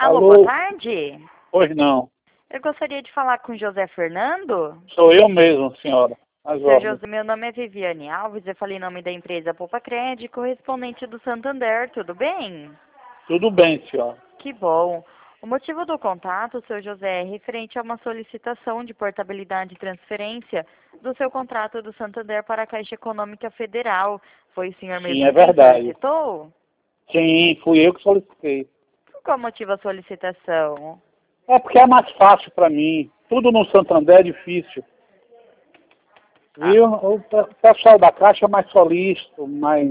Alô, Alô? boa tarde. Pois não. Eu gostaria de falar com o José Fernando. Sou eu mesmo, senhora. As Seu ordens. José, meu nome é Viviane Alves, eu falei em nome da empresa Poupa Crédito, correspondente do Santander, tudo bem? Tudo bem, senhora. Que bom. O motivo do contato, seu José, é referente a uma solicitação de portabilidade e transferência do seu contrato do Santander para a Caixa Econômica Federal. Foi o senhor Sim, mesmo é quem verdade. solicitou? Sim, fui eu que solicitei. Por qual motivo a solicitação? É porque é mais fácil para mim. Tudo no Santander é difícil. Viu? O pessoal da Caixa é mais solícito,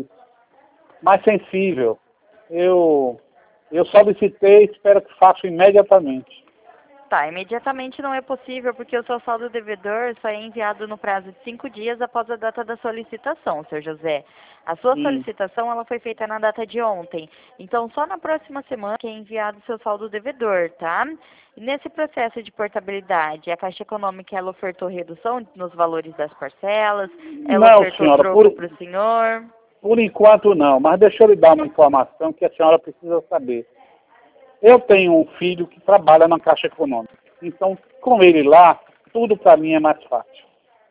mais sensível. Eu solicitei e espero que faça imediatamente. Tá, imediatamente não é possível porque o seu saldo devedor só é enviado no prazo de 5 dias após a data da solicitação, Sr. José. A sua solicitação ela foi feita na data de ontem, então só na próxima semana que é enviado o seu saldo devedor, tá? E nesse processo de portabilidade, a Caixa Econômica ela ofertou redução nos valores das parcelas, ela Não, ofertou senhora, troco para o senhor. por enquanto não, mas deixa eu lhe dar uma informação que a senhora precisa saber. Eu tenho um filho que trabalha na Caixa Econômica. Então, com ele lá, tudo para mim é mais fácil.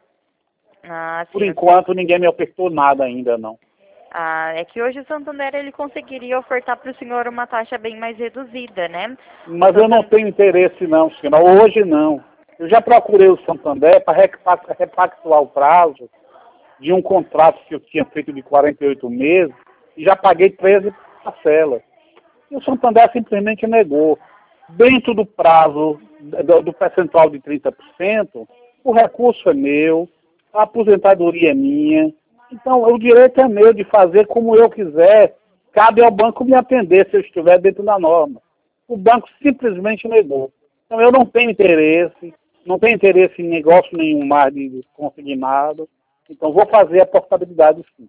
Ah, Por sim. enquanto, ninguém me ofertou nada ainda, não. Ah, é que hoje o Santander ele conseguiria ofertar para o senhor uma taxa bem mais reduzida, né? Mas eu não tenho interesse, não, senhora. Hoje, não. Eu já procurei o Santander para repactuar o prazo de um contrato que eu tinha feito de 48 meses e já paguei 13 parcelas. E o Santander simplesmente negou. Dentro do prazo do percentual de 30%, o recurso é meu, a aposentadoria é minha. Então, o direito é meu de fazer como eu quiser. Cabe ao banco me atender se eu estiver dentro da norma. O banco simplesmente negou. Então, eu não tenho interesse em negócio nenhum mais de consignado. Então, vou fazer a portabilidade sim.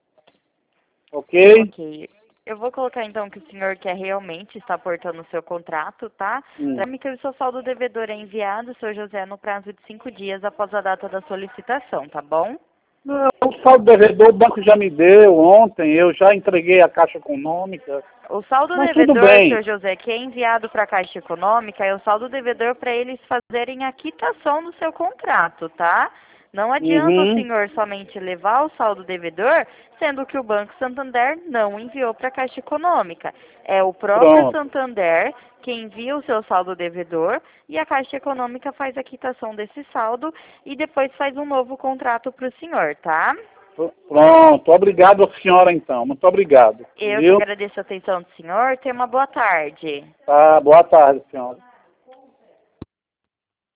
Ok? Ok. Eu vou colocar então que o senhor quer realmente estar aportando o seu contrato, tá? Para mim que o seu saldo devedor é enviado, Sr. José, no prazo de 5 dias após a data da solicitação, tá bom? Não, o saldo devedor o banco já me deu ontem, eu já entreguei a Caixa Econômica. O saldo Mas tudo devedor, bem. Sr. José, que é enviado para a Caixa Econômica, é o saldo devedor para eles fazerem a quitação do seu contrato, tá? Não adianta o senhor somente levar o saldo devedor, sendo que o Banco Santander não enviou para a Caixa Econômica. É o próprio Pronto. Santander que envia o seu saldo devedor e a Caixa Econômica faz a quitação desse saldo e depois faz um novo contrato para o senhor, tá? Pronto. Obrigado a senhora então. Muito obrigado. Eu que Viu? agradeço a atenção do senhor. Tenha uma boa tarde. Tá, boa tarde, senhora.